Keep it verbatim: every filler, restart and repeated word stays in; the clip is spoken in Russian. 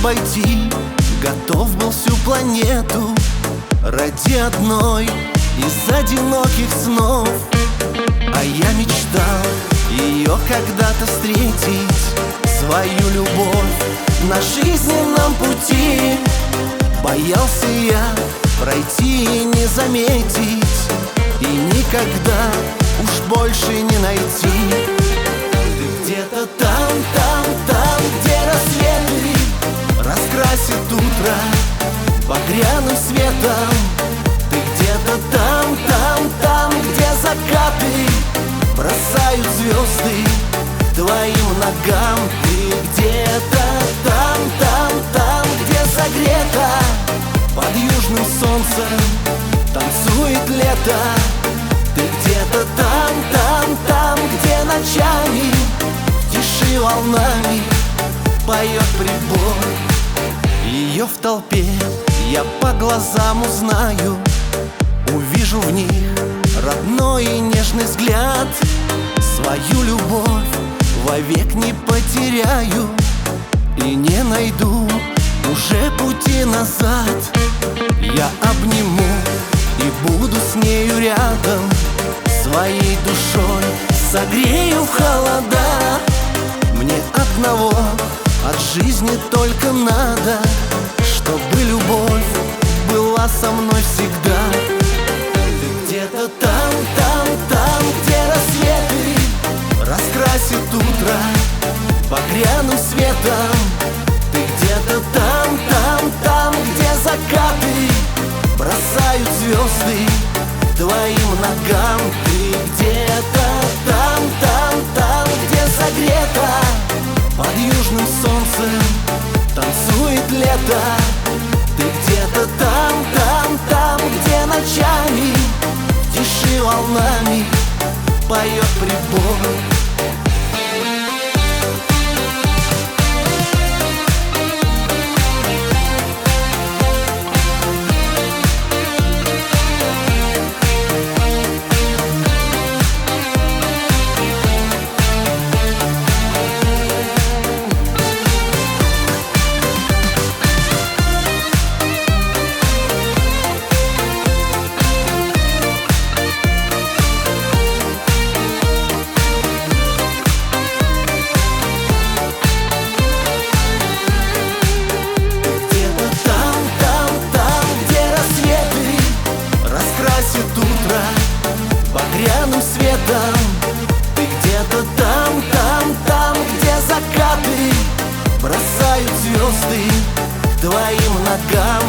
обойти, готов был всю планету ради одной из одиноких снов. А я мечтал ее когда-то встретить, свою любовь на жизненном пути. Боялся я пройти и не заметить, и никогда уж больше не найти. Ты где-то там, там, там, где рассветы раскрасит утро багряным светом. Ты где-то там, там, там, где закаты бросают звезды твоим ногам. Ты где-то там, там, там, где согрето под южным солнцем танцует лето. Ты где-то там, там, там, где ночами в тиши волнами поет прибой. Ее в толпе я по глазам узнаю, увижу в них родной и нежный взгляд. Свою любовь вовек не потеряю и не найду уже пути назад. Я обниму и буду с нею рядом, своей душой согрею в холода. Мне одного от жизни только надо, чтобы любовь была со мной всегда. Ты где-то там, там, там, где рассветы раскрасит утро багряным светом. Ты где-то там, там, там, где закаты бросают звезды твоим ногам. Ты где-то там, там, там, где согрето под южным солнцем танцует лето. Ты где-то там, там, там, где ночами в тиши волнами поет прибой. Утро багряным светом. Ты где-то там, там, там, где закаты бросают звезды твоим ногам.